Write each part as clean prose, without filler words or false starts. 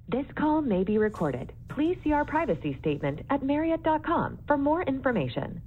This call may be recorded. Please see our privacy statement at Marriott.com for more information.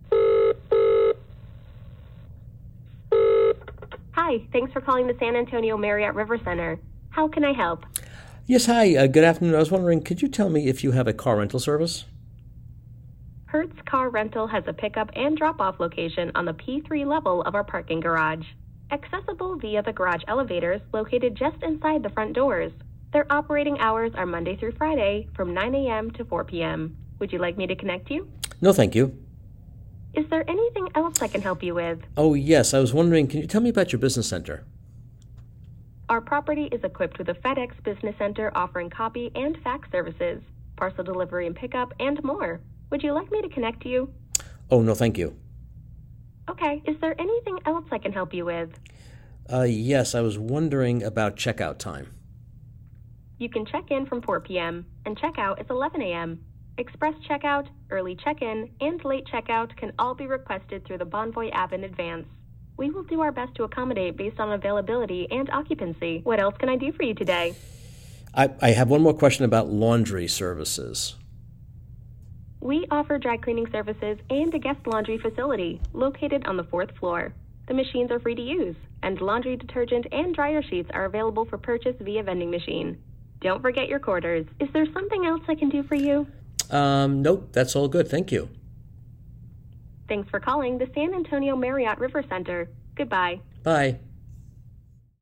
Hi, thanks for calling the San Antonio Marriott River Center. How can I help? Yes, hi. Good afternoon. I was wondering, could you tell me if you have a car rental service? Hertz Car Rental has a pickup and drop-off location on the P3 level of our parking garage. Accessible via the garage elevators located just inside the front doors. Their operating hours are Monday through Friday from 9 a.m. to 4 p.m. Would you like me to connect you? No, thank you. Is there anything else I can help you with? Oh, yes. I was wondering, can you tell me about your business center? Our property is equipped with a FedEx Business Center offering copy and fax services, parcel delivery and pickup, and more. Would you like me to connect you? Oh, no, thank you. Okay. Is there anything else I can help you with? Yes, I was wondering about checkout time. You can check in from 4 p.m. and check out is 11 a.m. Express checkout, early check-in, and late checkout can all be requested through the Bonvoy app in advance. We will do our best to accommodate based on availability and occupancy. What else can I do for you today? I have one more question about laundry services. We offer dry cleaning services and a guest laundry facility located on the 4th floor. The machines are free to use, and laundry detergent and dryer sheets are available for purchase via vending machine. Don't forget your quarters. Is there something else I can do for you? Nope, that's all good. Thank you. Thanks for calling the San Antonio Marriott River Center. Goodbye. Bye.